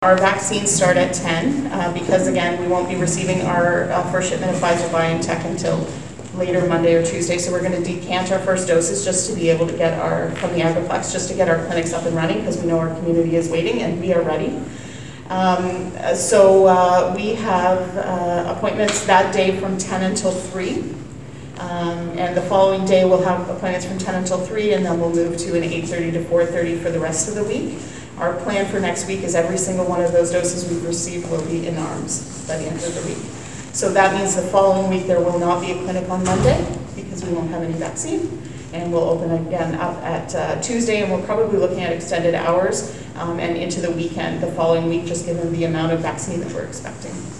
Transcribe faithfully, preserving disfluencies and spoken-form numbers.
Our vaccines start at ten uh, because, again, we won't be receiving our uh, first shipment of Pfizer-BioNTech until later Monday or Tuesday. So we're going to decant our first doses just to be able to get our, from the Agriplex, just to get our clinics up and running because we know our community is waiting and we are ready. Um, so uh, we have uh, appointments that day from ten until three. Um, and the following day we'll have appointments from ten until three, and then we'll move to an eight thirty to four thirty for the rest of the week. Our plan for next week is every single one of those doses we've received will be in arms by the end of the week. So that means the following week there will not be a clinic on Monday because we won't have any vaccine. And we'll open again up at uh, Tuesday, and we're probably looking at extended hours um, and into the weekend the following week, just given the amount of vaccine that we're expecting.